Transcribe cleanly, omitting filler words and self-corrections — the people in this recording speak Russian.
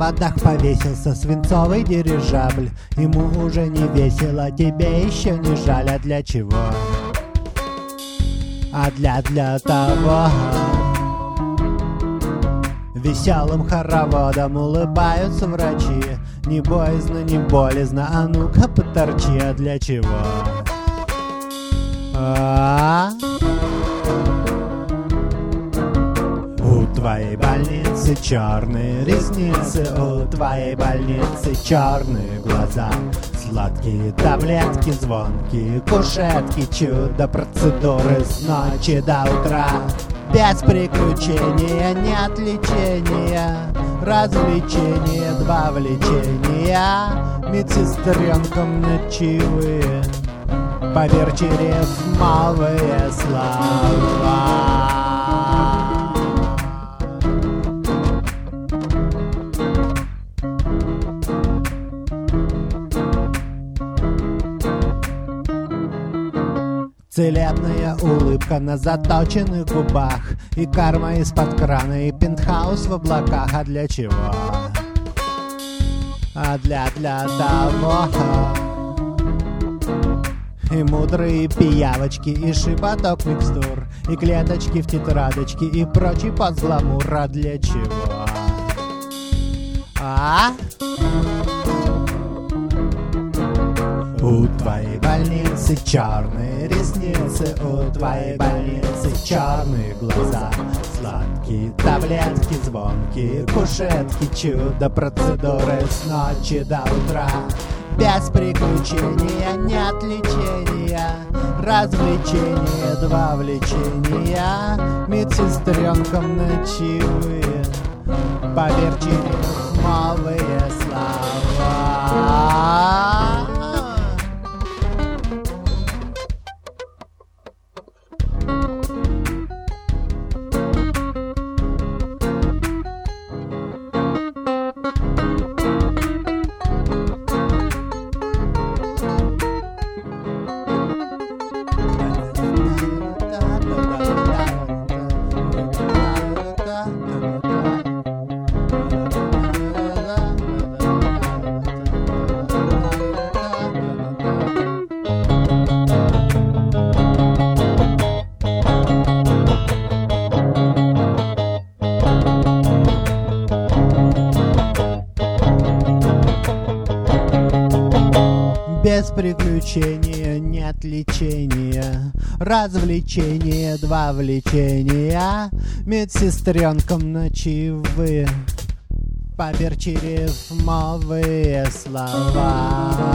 проводах повесился свинцовый дирижабль. Ему уже не весело, тебе еще не жаль. А для чего? А для того. Веселым хороводом улыбаются врачи. Не боязно, не болезно, а ну-ка поторчи. А для чего? У твоей больницы черные ресницы, у твоей больницы черные глаза. Сладкие таблетки, звонкие кушетки, чудо-процедуры с ночи до утра. Без приключения нет лечения, развлечения, два влечения. Медсестренкам ночевые, поверьте, рифмовые слова. Целебная улыбка на заточенных губах, и карма из-под крана, и пентхаус в облаках. А для чего? А для того. И мудрые пиявочки, и шепоток микстур, и клеточки в тетрадочке, и прочий подгламур. А для чего? У твоей больницы черные ресницы, у твоей больницы черные глаза. Сладкие таблетки, звонкие кушетки, чудо-процедуры с ночи до утра. Без приключения нет лечения, развлечения, два влечения. Медсестренкам ночевые, поверьте, рифмовые слова. Без приключения нет лечения, развлечения, два влечения. Медсестренкам ночевые, поверьте, рифмовые слова.